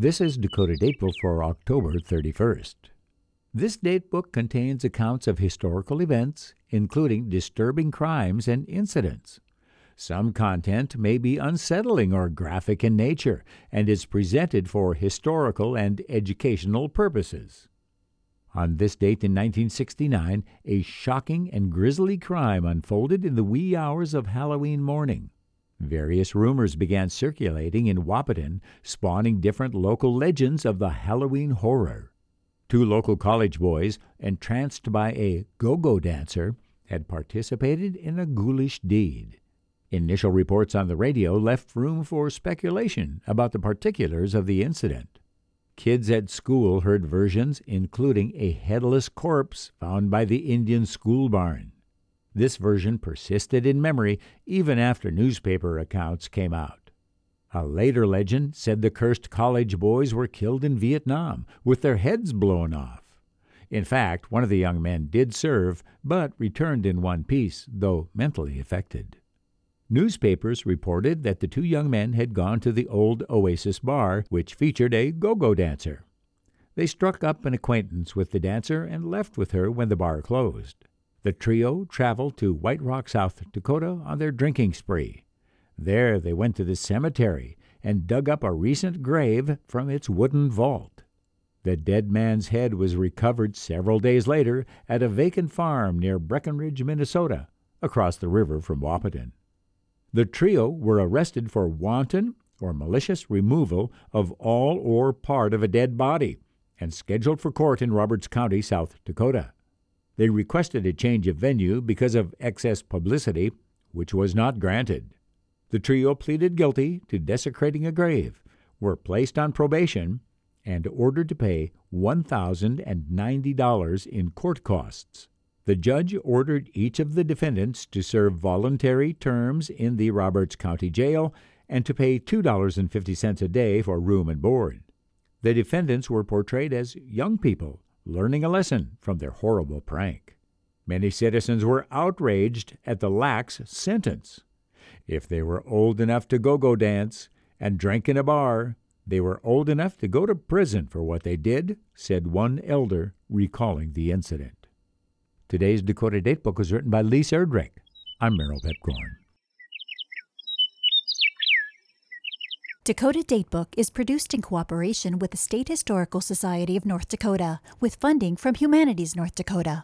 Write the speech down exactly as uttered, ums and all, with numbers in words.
This is Dakota Datebook for October thirty-first. This datebook contains accounts of historical events, including disturbing crimes and incidents. Some content may be unsettling or graphic in nature and is presented for historical and educational purposes. On this date in nineteen sixty-nine, a shocking and grisly crime unfolded in the wee hours of Halloween morning. Various rumors began circulating in Wahpeton, spawning different local legends of the Halloween horror. Two local college boys, entranced by a go-go dancer, had participated in a ghoulish deed. Initial reports on the radio left room for speculation about the particulars of the incident. Kids at school heard versions including a headless corpse found by the Indian school barn. This version persisted in memory even after newspaper accounts came out. A later legend said the cursed college boys were killed in Vietnam, with their heads blown off. In fact, one of the young men did serve, but returned in one piece, though mentally affected. Newspapers reported that the two young men had gone to the old Oasis bar, which featured a go-go dancer. They struck up an acquaintance with the dancer and left with her when the bar closed. The trio traveled to White Rock, South Dakota on their drinking spree. There they went to the cemetery and dug up a recent grave from its wooden vault. The dead man's head was recovered several days later at a vacant farm near Breckenridge, Minnesota, across the river from Wahpeton. The trio were arrested for wanton or malicious removal of all or part of a dead body and scheduled for court in Roberts County, South Dakota. They requested a change of venue because of excess publicity, which was not granted. The trio pleaded guilty to desecrating a grave, were placed on probation, and ordered to pay one thousand ninety dollars in court costs. The judge ordered each of the defendants to serve voluntary terms in the Roberts County Jail and to pay two dollars and fifty cents a day for room and board. The defendants were portrayed as young people learning a lesson from their horrible prank. Many citizens were outraged at the lax sentence. If they were old enough to go-go dance and drank in a bar, they were old enough to go to prison for what they did, said one elder, recalling the incident. Today's Dakota Datebook was written by Lise Erdrich. I'm Merrill Pepcorn. Dakota Datebook is produced in cooperation with the State Historical Society of North Dakota, with funding from Humanities North Dakota.